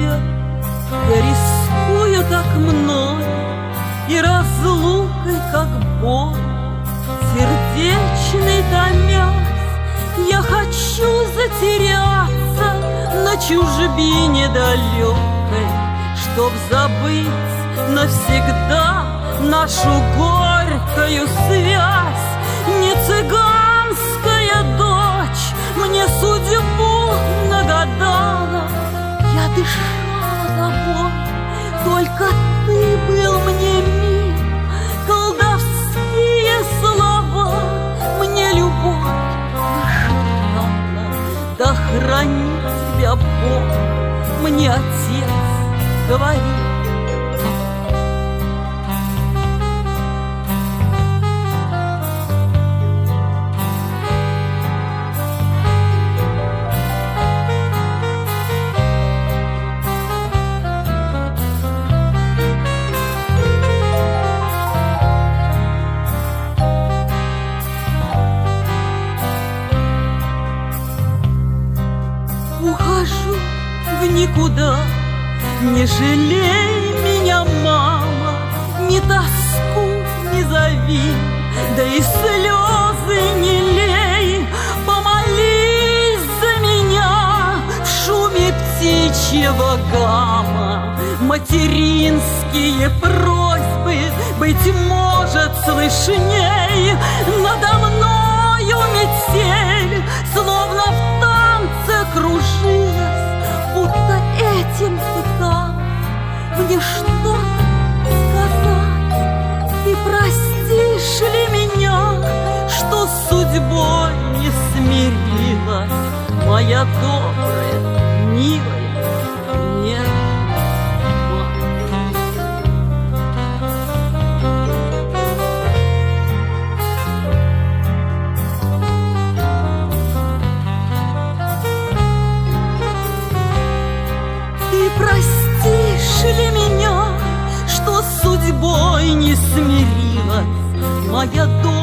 свет. Я рискую так мной и разлукой, как боль, сердечный томясь, я хочу затеряться на чужбине далекой, чтоб забыть навсегда нашу горькую связь. Не цыганская дочь мне судьбу нагадала, я дышала тобой, только ты был мне мил. Колдовские слова мне любовь нашептала. Да хранит тебя Бог, мне отец говорит. Ухожу в никуда, не жалей меня, мама, ни тоску не зови, да и слезы не лей. Помолись за меня в шуме птичьего гамма. Материнские просьбы, быть может, слышней. Надо мною метель, словно в танце кружилась, будто этим пыталась мне что-то сказать. Ты простишь ли меня, что с судьбой не смирилась, моя добрая, милая, нет? Ты простишь ли меня, что с судьбой не смирилась, моя дочь?